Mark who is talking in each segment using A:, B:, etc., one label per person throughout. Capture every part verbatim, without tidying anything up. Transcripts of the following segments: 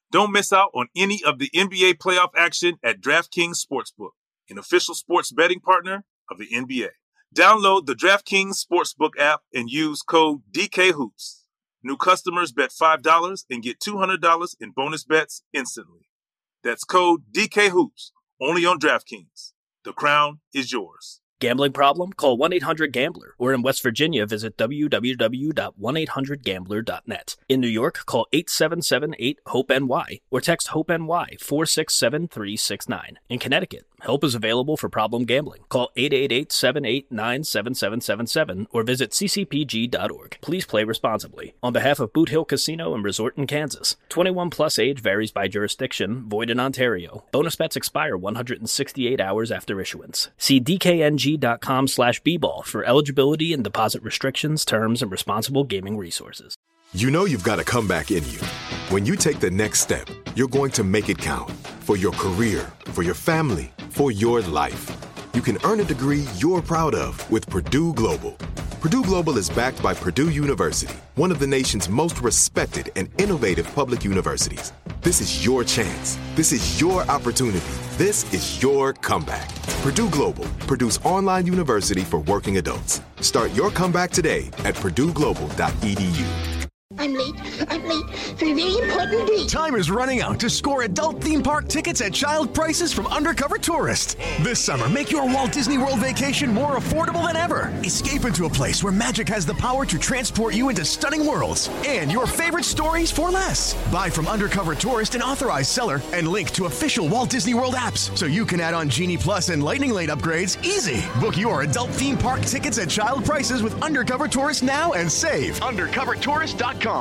A: Don't miss out on any of the N B A playoff action at DraftKings Sportsbook, an official sports betting partner of the N B A. Download the DraftKings Sportsbook app and use code D K Hoops. New customers bet five dollars and get two hundred dollars in bonus bets instantly. That's code D K Hoops, only on DraftKings. The crown is yours.
B: Gambling problem? Call one eight hundred gambler. Or in West Virginia, visit w w w dot one eight hundred gambler dot net. In New York, call eight seven seven eight hope N Y or text HOPE-NY four six seven three six nine. In Connecticut, help is available for problem gambling. Call eight eight eight seven eight nine seven seven seven seven or visit c c p g dot org. Please play responsibly. On behalf of Boot Hill Casino and Resort in Kansas, twenty-one plus age varies by jurisdiction, void in Ontario. Bonus bets expire one hundred sixty-eight hours after issuance. See d k n g dot com slash b ball for eligibility and deposit restrictions, terms, and responsible gaming resources.
C: You know you've got a comeback in you. When you take the next step, you're going to make it count for your career, for your family, for your life. You can earn a degree you're proud of with Purdue Global. Purdue Global is backed by Purdue University, one of the nation's most respected and innovative public universities. This is your chance. This is your opportunity. This is your comeback. Purdue Global, Purdue's online university for working adults. Start your comeback today at purdue global dot e d u.
D: I'm late. I'm late for a very important date.
E: Time is running out to score adult theme park tickets at child prices from Undercover Tourist. This summer, make your Walt Disney World vacation more affordable than ever. Escape into a place where magic has the power to transport you into stunning worlds and your favorite stories for less. Buy from Undercover Tourist, an authorized seller, and link to official Walt Disney World apps so you can add on Genie Plus and Lightning Lane upgrades easy. Book your adult theme park tickets at child prices with Undercover Tourist now and save. undercover tourist dot com.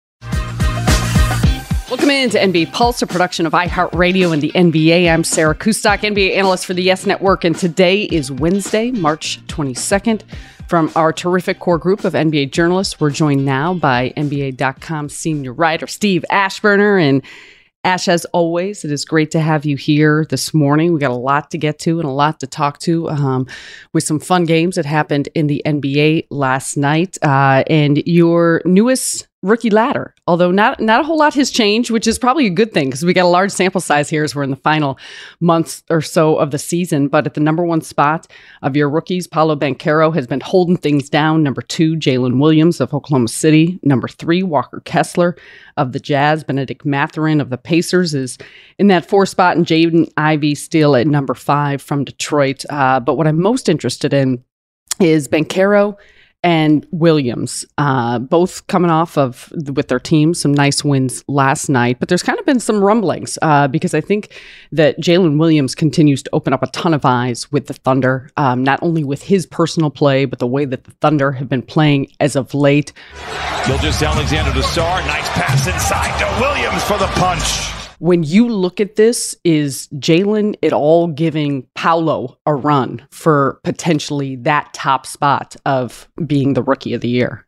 F: Welcome into N B A Pulse, a production of iHeartRadio and the N B A. I'm Sarah Kustok, N B A analyst for the Yes Network, and today is Wednesday, March twenty-second. From our terrific core group of N B A journalists, we're joined now by N B A dot com senior writer Steve Aschburner. And Ash, as always, it is great to have you here this morning. We got a lot to get to and a lot to talk to um, with some fun games that happened in the N B A last night. Uh, and your newest rookie ladder, although not not a whole lot has changed, which is probably a good thing because we got a large sample size here as we're in the final months or so of the season. But at the number one spot of your rookies, Paolo Banchero has been holding things down. Number two, Jalen Williams of Oklahoma City. Number three, Walker Kessler of the Jazz. Benedict Mathurin of the Pacers is in that four spot, and Jaden Ivey still at number five from Detroit. Uh, but what I'm most interested in is Banchero and Williams, uh, both coming off of, with their teams, some nice wins last night. But there's kind of been some rumblings uh, because I think that Jalen Williams continues to open up a ton of eyes with the Thunder, um, not only with his personal play, but the way that the Thunder have been playing as of late.
G: Gilgeous-Alexander to Sarr. Nice pass inside to Williams for the punch.
F: When you look at this, is Jalen at all giving Paolo a run for potentially that top spot of being the rookie of the year?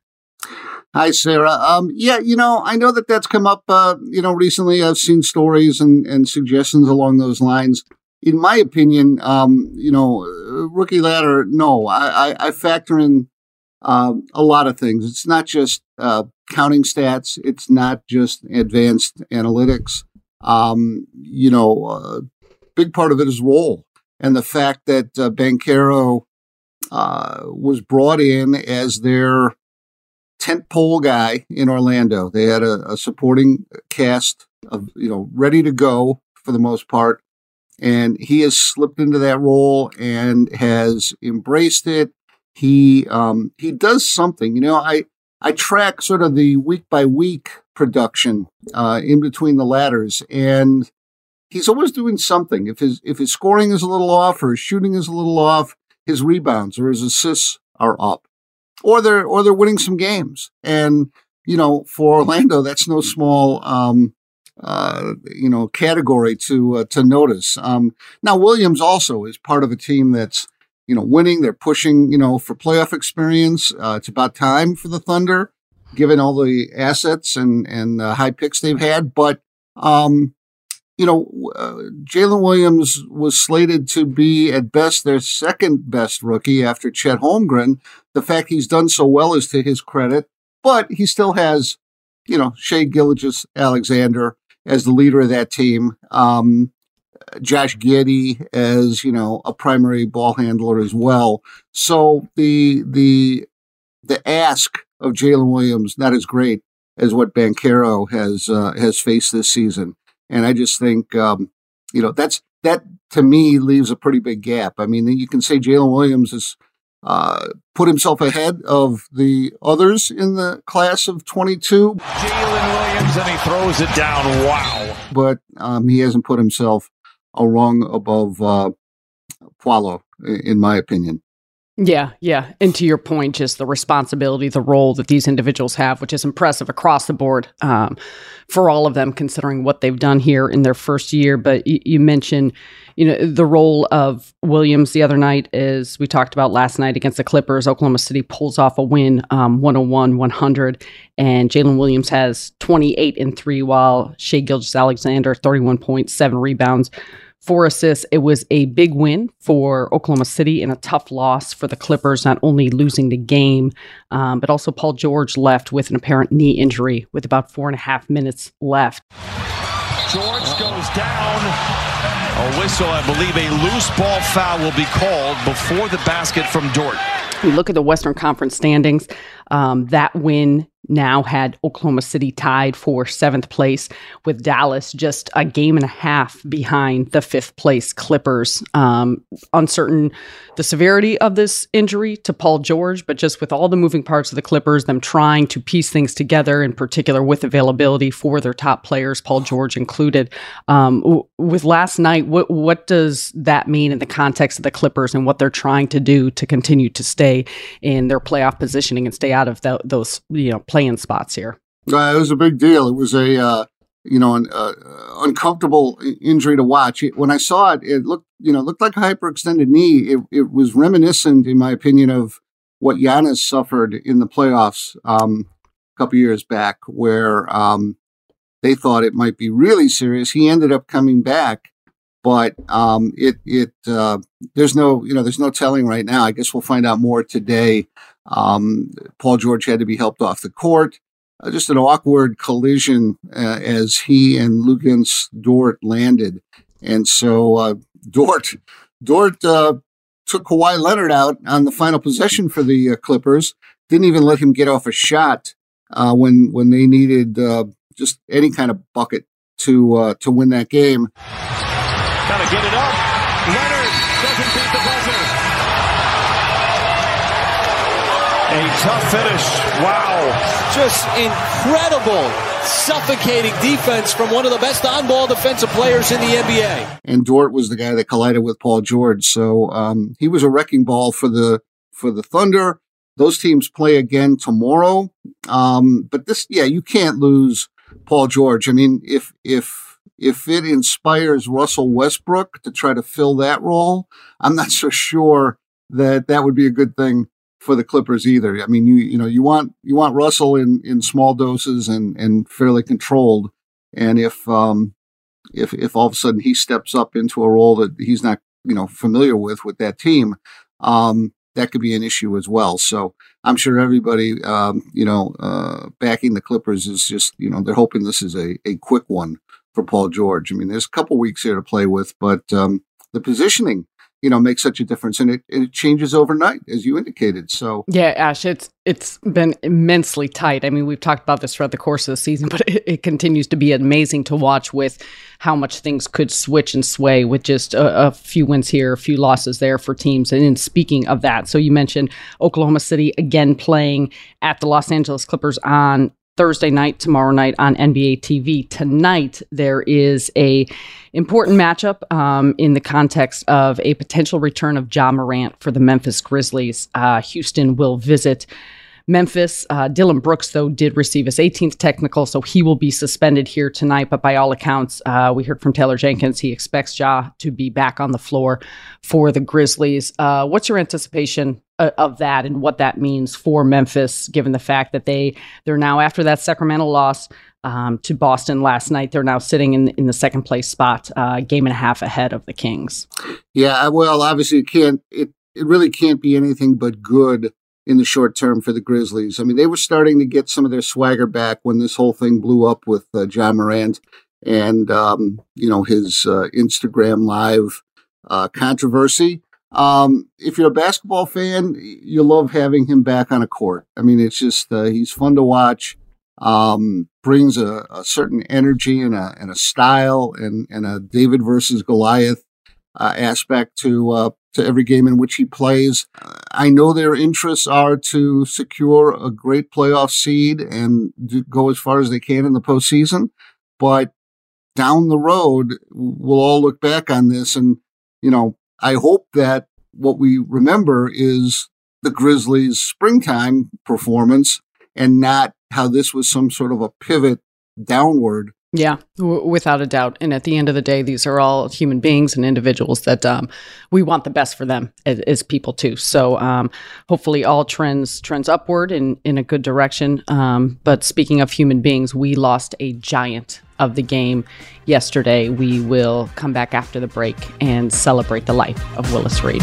H: Hi, Sarah. Um, yeah, you know, I know that that's come up, uh, you know, recently. I've seen stories and, and suggestions along those lines. In my opinion, um, you know, rookie ladder, no, I, I, I factor in uh, a lot of things. It's not just uh, counting stats. It's not just advanced analytics. Um, you know, a uh, big part of it is role, and the fact that uh, Banchero uh, was brought in as their tentpole guy in Orlando. They had a, a supporting cast of, you know, ready to go for the most part, and he has slipped into that role and has embraced it. He um, he does something. You know, I I track sort of the week by week production uh, in between the ladders, and he's always doing something. If his if his scoring is a little off, or his shooting is a little off, his rebounds or his assists are up, or they're or they're winning some games. And you know, for Orlando, that's no small um, uh, you know category to uh, to notice. Um, now, Williams also is part of a team that's you know winning. They're pushing you know for playoff experience. Uh, it's about time for the Thunder, given all the assets and, and uh, high picks they've had. But, um, you know, uh, Jalen Williams was slated to be at best their second best rookie after Chet Holmgren. The fact he's done so well is to his credit, but he still has, you know, Shai Gilgeous-Alexander as the leader of that team. Um, Josh Giddey as, you know, a primary ball handler as well. So the the the ask of Jalen Williams not as great as what Banchero has uh, has faced this season, and I just think um, you know that's that to me leaves a pretty big gap. I mean, you can say Jalen Williams has uh, put himself ahead of the others in the class of twenty-two.
G: Jalen Williams, and he throws it down. Wow!
H: But um, he hasn't put himself a rung above uh, Paolo, in my opinion.
F: Yeah, yeah. And to your point, just the responsibility, the role that these individuals have, which is impressive across the board um, for all of them, considering what they've done here in their first year. But you, you mentioned, you know, the role of Williams the other night, as we talked about last night against the Clippers. Oklahoma City pulls off a win, um, one oh one one hundred, and Jalen Williams has twenty-eight and three, while Shai Gilgeous-Alexander, thirty-one points, seven rebounds, four assists. It was a big win for Oklahoma City and a tough loss for the Clippers, not only losing the game, um, but also Paul George left with an apparent knee injury with about four and a half minutes left.
G: George goes down. A whistle, I believe a loose ball foul will be called before the basket from Dort.
F: We look at the Western Conference standings. Um, that win now had Oklahoma City tied for seventh place, with Dallas just a game and a half behind the fifth place Clippers. Um, uncertain the severity of this injury to Paul George, but just with all the moving parts of the Clippers, them trying to piece things together, in particular with availability for their top players, Paul George included. Um, w- with last night, what what does that mean in the context of the Clippers and what they're trying to do to continue to stay in their playoff positioning and stay out of the, those, you know, play-in spots here?
H: Uh, it was a big deal. It was a, uh, you know, an uh, uncomfortable injury to watch. It, when I saw it, it looked, you know, looked like a hyperextended knee. It, it was reminiscent, in my opinion, of what Giannis suffered in the playoffs um, a couple years back, where um, they thought it might be really serious. He ended up coming back, but um, it it uh, there's no, you know, there's no telling right now. I guess we'll find out more today. Um, Paul George had to be helped off the court. Uh, just an awkward collision uh, as he and Luguentz Dort landed. And so uh, Dort Dort uh, took Kawhi Leonard out on the final possession for the uh, Clippers. Didn't even let him get off a shot uh, when when they needed uh, just any kind of bucket to uh, to win that game.
G: Gotta get it up. Leonard doesn't beat the buzzer. A tough finish. Wow.
I: Just incredible, suffocating defense from one of the best on-ball defensive players in the N B A.
H: And Dort was the guy that collided with Paul George. So um, he was a wrecking ball for the for the Thunder. Those teams play again tomorrow. Um, but this, yeah, you can't lose Paul George. I mean, if if if it inspires Russell Westbrook to try to fill that role, I'm not so sure that that would be a good thing for the Clippers either. I mean, you you know, you want you want Russell in, in small doses and, and fairly controlled. And if um if if all of a sudden he steps up into a role that he's not, you know, familiar with with that team, um, that could be an issue as well. So I'm sure everybody, um, you know, uh, backing the Clippers is just, you know, they're hoping this is a, a quick one for Paul George. I mean, there's a couple weeks here to play with, but um, the positioning, you know, makes such a difference, and it, it changes overnight, as you indicated. So
F: yeah, Ash, it's it's been immensely tight. I mean, we've talked about this throughout the course of the season, but it, it continues to be amazing to watch with how much things could switch and sway with just a, a few wins here, a few losses there for teams. And in speaking of that, so you mentioned Oklahoma City again playing at the Los Angeles Clippers on Thursday night, tomorrow night on N B A T V. Tonight, there is a important matchup um, in the context of a potential return of Ja Morant for the Memphis Grizzlies. Uh, Houston will visit Memphis. Uh, Dylan Brooks, though, did receive his eighteenth technical, so he will be suspended here tonight. But by all accounts, uh, we heard from Taylor Jenkins, he expects Ja to be back on the floor for the Grizzlies. Uh, what's your anticipation of that and what that means for Memphis, given the fact that they, they're now, after that Sacramento loss um, to Boston last night, they're now sitting in, in the second place spot, uh, game and a half ahead of the Kings?
H: Yeah, well, obviously it can't, it, it really can't be anything but good in the short term for the Grizzlies. I mean, they were starting to get some of their swagger back when this whole thing blew up with uh, Ja Morant. and, um, you know, his uh, Instagram Live uh, controversy. Um, if you're a basketball fan, you love having him back on a court. I mean, it's just, uh, he's fun to watch, um, brings a, a certain energy and a, and a style and, and a David versus Goliath uh, aspect to, uh, to every game in which he plays. I know their interests are to secure a great playoff seed and do, go as far as they can in the postseason, but down the road, we'll all look back on this and, you know, I hope that what we remember is the Grizzlies' springtime performance and not how this was some sort of a pivot downward.
F: Yeah, w- without a doubt. And at the end of the day, these are all human beings and individuals that um, we want the best for them as, as people too. So um, hopefully all trends trends upward in, in a good direction. Um, but speaking of human beings, we lost a giant of the game yesterday. We will come back after the break and celebrate the life of Willis Reed.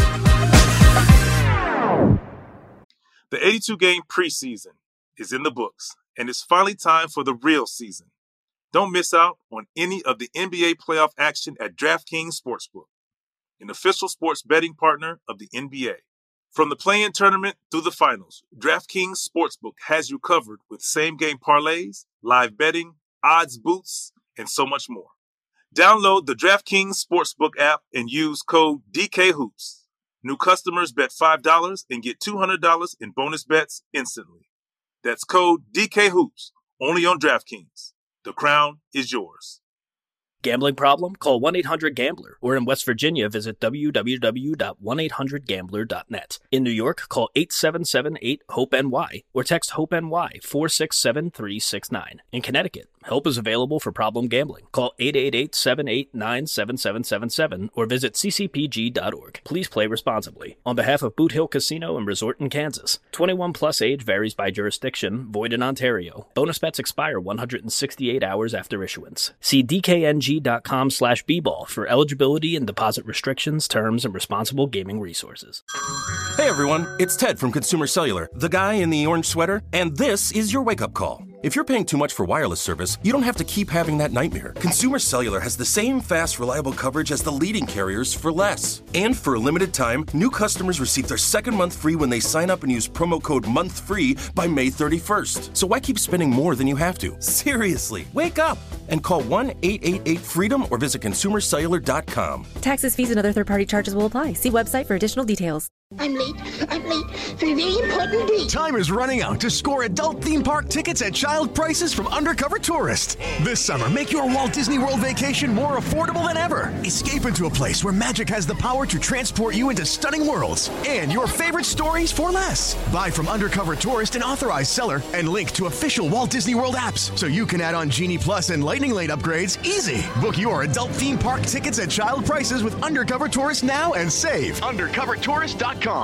A: The eighty-two game preseason is in the books, and it's finally time for the real season. Don't miss out on any of the N B A playoff action at DraftKings Sportsbook, an official sports betting partner of the N B A. From the play-in tournament through the finals, DraftKings Sportsbook has you covered with same-game parlays, live betting, odds boosts, and so much more. Download the DraftKings Sportsbook app and use code D K Hoops. New customers bet five dollars and get two hundred dollars in bonus bets instantly. That's code D K Hoops, only on DraftKings. The crown is yours.
B: Gambling problem? Call one eight hundred gambler. Or in West Virginia, visit w w w dot one eight hundred gambler dot net. In New York, call eight seven seven eight hope N Y or text HOPE-NY four six seven three six nine. In Connecticut, help is available for problem gambling. Call eight eight eight, seven eight nine, seven seven seven seven or visit c c p g dot org. Please play responsibly. On behalf of Boot Hill Casino and Resort in Kansas, twenty-one plus age varies by jurisdiction, void in Ontario. Bonus bets expire one hundred sixty-eight hours after issuance. See d k n g dot com slash b ball for eligibility and deposit restrictions, terms, and responsible gaming resources.
J: Hey everyone, it's Ted from Consumer Cellular, the guy in the orange sweater, and this is your wake-up call. If you're paying too much for wireless service, you don't have to keep having that nightmare. Consumer Cellular has the same fast, reliable coverage as the leading carriers for less. And for a limited time, new customers receive their second month free when they sign up and use promo code MONTHFREE by May thirty-first. So why keep spending more than you have to? Seriously, wake up and call one eight eight eight FREEDOM or visit consumer cellular dot com.
K: Taxes, fees, and other third-party charges will apply. See website for additional details.
D: I'm late. I'm late for a very important date.
E: Time is running out to score adult theme park tickets at child prices from Undercover Tourist. This summer, make your Walt Disney World vacation more affordable than ever. Escape into a place where magic has the power to transport you into stunning worlds and your favorite stories for less. Buy from Undercover Tourist, an authorized seller, and link to official Walt Disney World apps so you can add on Genie Plus and Lightning Lane upgrades easy. Book your adult theme park tickets at child prices with Undercover Tourist now and save. undercover tourist dot com.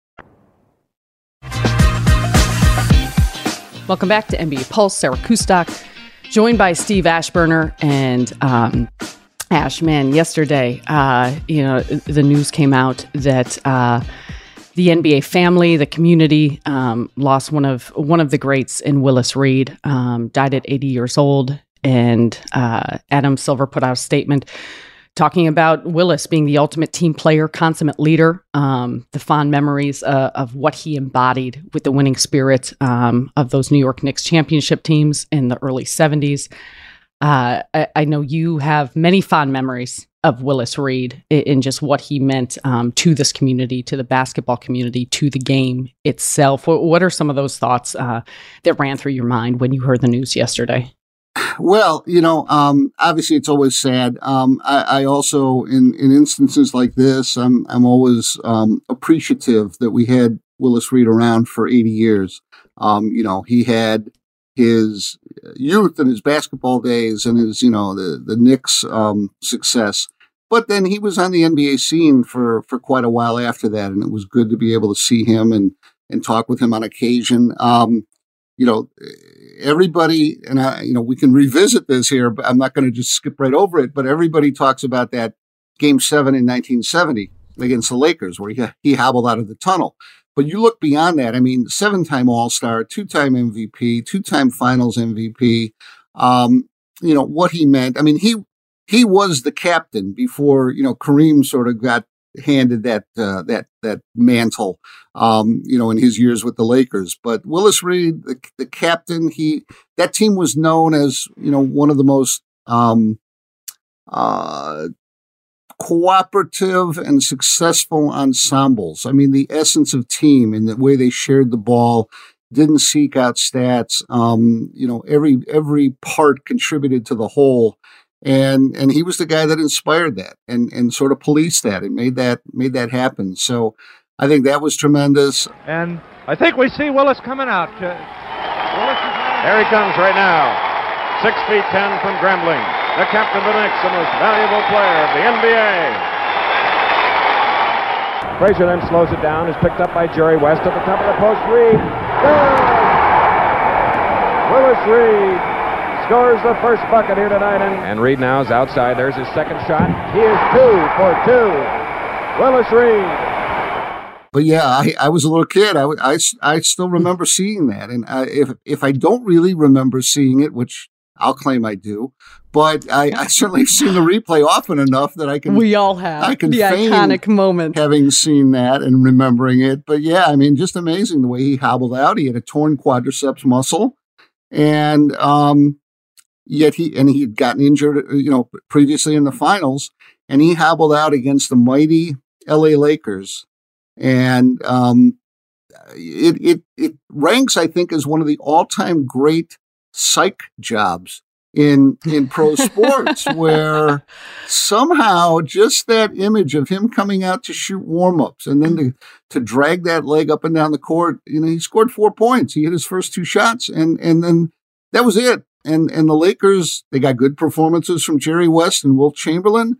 F: Welcome back to N B A Pulse. Sarah Kustok, joined by Steve Ashburner. And um, Ash, man, yesterday, uh, you know, the news came out that uh, the N B A family, the community, um, lost one of one of the greats in Willis Reed. Um, died at eighty years old, and uh, Adam Silver put out a statement talking about Willis being the ultimate team player, consummate leader, um, the fond memories uh, of what he embodied with the winning spirit um, of those New York Knicks championship teams in the early seventies. Uh, I, I know you have many fond memories of Willis Reed in, in just what he meant um, to this community, to the basketball community, to the game itself. What, what are some of those thoughts uh, that ran through your mind when you heard the news yesterday?
H: Well, you know, um, obviously it's always sad. Um, I, I also, in, in instances like this, I'm I'm always um, appreciative that we had Willis Reed around for eighty years. Um, you know, he had his youth and his basketball days and his, you know, the the Knicks um, success, but then he was on the N B A scene for for quite a while after that, and it was good to be able to see him and and talk with him on occasion. Um, you know. Everybody, and I, you know, we can revisit this here, but I'm not going to just skip right over it. But everybody talks about that Game Seven in nineteen seventy against the Lakers, where he he hobbled out of the tunnel. But you look beyond that. I mean, seven-time All-Star, two-time M V P, two-time Finals M V P. Um, you know, what he meant. I mean, he he was the captain before, you know, Kareem sort of got handed that uh, that that mantle, um, you know, in his years with the Lakers. But Willis Reed, the, the captain, he that team was known as, you know, one of the most um, uh, cooperative and successful ensembles. I mean, the essence of team and the way they shared the ball, didn't seek out stats. Um, you know, every every part contributed to the whole. And and he was the guy that inspired that and, and sort of policed that and made that made that happen. So I think that was tremendous.
L: And I think we see Willis coming out. Uh, Willis is there he comes right now. Six feet ten from Grambling. The captain of the Knicks, the most valuable player of the N B A. Frazier then slows it down. Is picked up by Jerry West at the top of the post. Reed. Good! Willis Reed scores the first bucket here tonight. And, and Reed now is outside. There's his second shot. He is two for two. Willis Reed.
H: But yeah, I, I was a little kid. I, I, I still remember seeing that. And I, if if I don't really remember seeing it, which I'll claim I do, but I, I certainly have seen the replay often enough that I can.
F: We all have.
H: I can
F: the iconic moment.
H: Having seen that and remembering it. But yeah, I mean, just amazing the way he hobbled out. He had a torn quadriceps muscle. And, um, Yet he and he had gotten injured, you know, previously in the finals, and he hobbled out against the mighty L A Lakers, and um, it it it ranks, I think, as one of the all-time great psych jobs in in pro sports, where somehow just that image of him coming out to shoot warm-ups and then to to drag that leg up and down the court, you know, he scored four points. He hit his first two shots, and and then that was it. And and the Lakers, they got good performances from Jerry West and Wilt Chamberlain,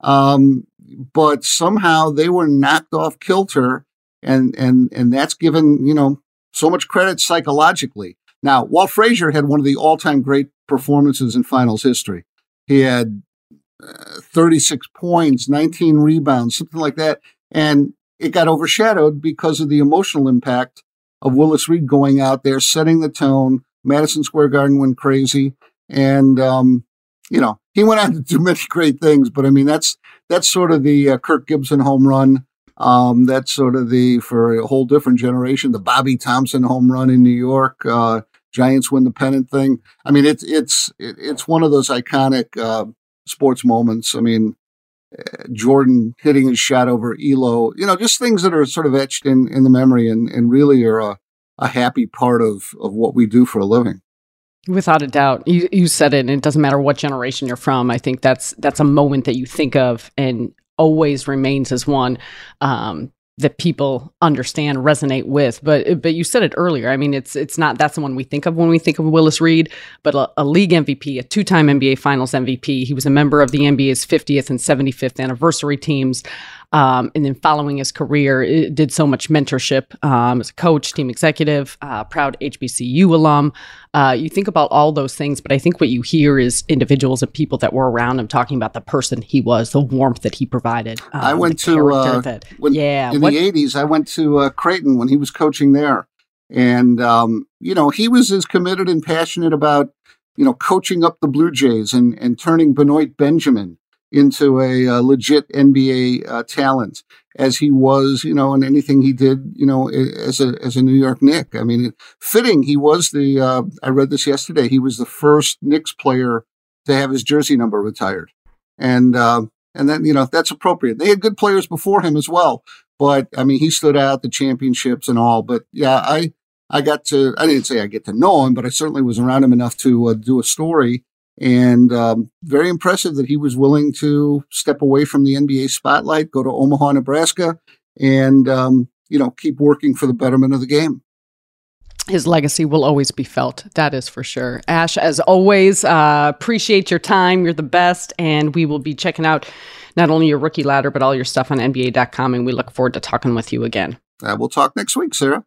H: um, but somehow they were knocked off kilter, and and and that's given, you know, so much credit psychologically. Now, Walt Frazier had one of the all-time great performances in finals history. He had uh, thirty-six points, nineteen rebounds, something like that, and it got overshadowed because of the emotional impact of Willis Reed going out there, setting the tone. Madison Square Garden went crazy, and um, you know, he went on to do many great things. But I mean, that's that's sort of the uh, Kirk Gibson home run. Um, that's sort of the, for a whole different generation, the Bobby Thompson home run in New York. Uh, Giants win the pennant thing. I mean, it's it's it's one of those iconic uh, sports moments. I mean, uh, Jordan hitting his shot over Elo. You know, just things that are sort of etched in in the memory and and really are a a happy part of, of what we do for a living.
F: Without a doubt. You you said it, and it doesn't matter what generation you're from. I think that's that's a moment that you think of and always remains as one um, that people understand, resonate with. But but you said it earlier. I mean, it's it's not that's the one we think of when we think of Willis Reed, but a, a league M V P, a two-time N B A Finals M V P. He was a member of the N B A's fiftieth and seventy-fifth anniversary teams. Um, and then following his career, it did so much mentorship um, as a coach, team executive, uh, proud H B C U alum. Uh, you think about all those things, but I think what you hear is individuals and people that were around him talking about the person he was, the warmth that he provided. Um,
H: I went to, uh,
F: that,
H: when,
F: yeah,
H: in
F: what,
H: the eighties, I went to uh, Creighton when he was coaching there. And, um, you know, he was as committed and passionate about, you know, coaching up the Blue Jays and, and turning Benoit Benjamin into a uh, legit N B A uh, talent as he was, you know, in anything he did, you know, as a as a New York Knick. I mean, fitting, he was the, uh, I read this yesterday, he was the first Knicks player to have his jersey number retired. And, uh, and then, you know, that's appropriate. They had good players before him as well. But, I mean, he stood out, the championships and all. But, yeah, I, I got to, I didn't say I get to know him, but I certainly was around him enough to uh, do a story. And um, very impressive that he was willing to step away from the N B A spotlight, go to Omaha, Nebraska, and, um, you know, keep working for the betterment of the game.
F: His legacy will always be felt. That is for sure. Ash, as always, uh, appreciate your time. You're the best. And we will be checking out not only your rookie ladder, but all your stuff on N B A dot com. And we look forward to talking with you again.
H: Uh, we'll talk next week, Sarah.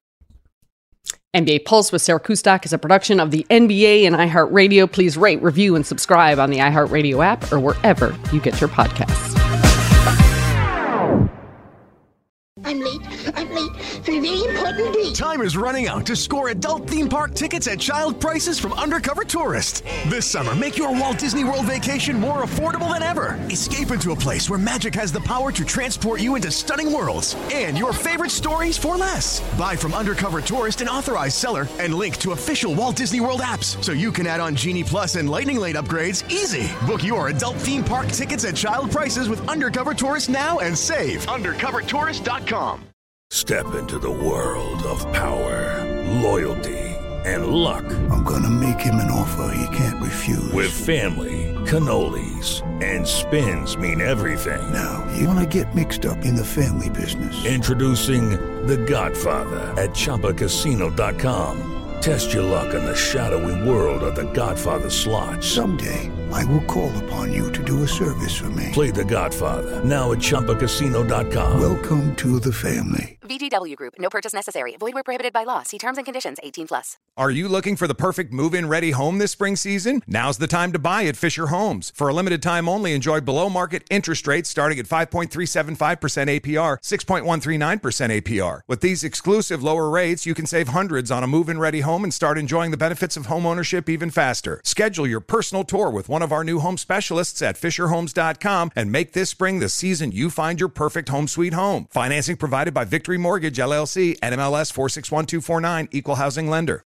F: N B A Pulse with Sarah Kustok is a production of the N B A and iHeartRadio. Please rate, review, and subscribe on the iHeartRadio app or wherever you get your podcasts.
D: I'm late. I'm late for a very important important be?
E: Time is running out to score adult theme park tickets at child prices from Undercover Tourist. This summer, make your Walt Disney World vacation more affordable than ever. Escape into a place where magic has the power to transport you into stunning worlds and your favorite stories for less. Buy from Undercover Tourist, an authorized seller, and link to official Walt Disney World apps so you can add on Genie Plus and Lightning Lane upgrades easy. Book your adult theme park tickets at child prices with Undercover Tourist now and save. undercover tourist dot com.
M: Step into the world of power, loyalty, and luck.
N: I'm gonna make him an offer he can't refuse.
M: With family, cannolis, and spins mean everything.
N: Now, you wanna get mixed up in the family business.
M: Introducing The Godfather at Chumba Casino dot com. Test your luck in the shadowy world of The Godfather slot.
N: Someday, I will call upon you to do a service for me.
M: Play The Godfather, now at Chumba Casino dot com.
N: Welcome to the family.
O: V G W Group. No purchase necessary. Void where prohibited by law. See terms and conditions. eighteen plus.
P: Are you looking for the perfect move-in ready home this spring season? Now's the time to buy at Fisher Homes. For a limited time only, enjoy below-market interest rates starting at five point three seven five percent A P R, six point one three nine percent A P R. With these exclusive lower rates, you can save hundreds on a move-in ready home and start enjoying the benefits of home ownership even faster. Schedule your personal tour with one of our new home specialists at Fisher Homes dot com and make this spring the season you find your perfect home sweet home. Financing provided by Victory Mortgage, L L C, N M L S four six one two four nine, Equal Housing Lender.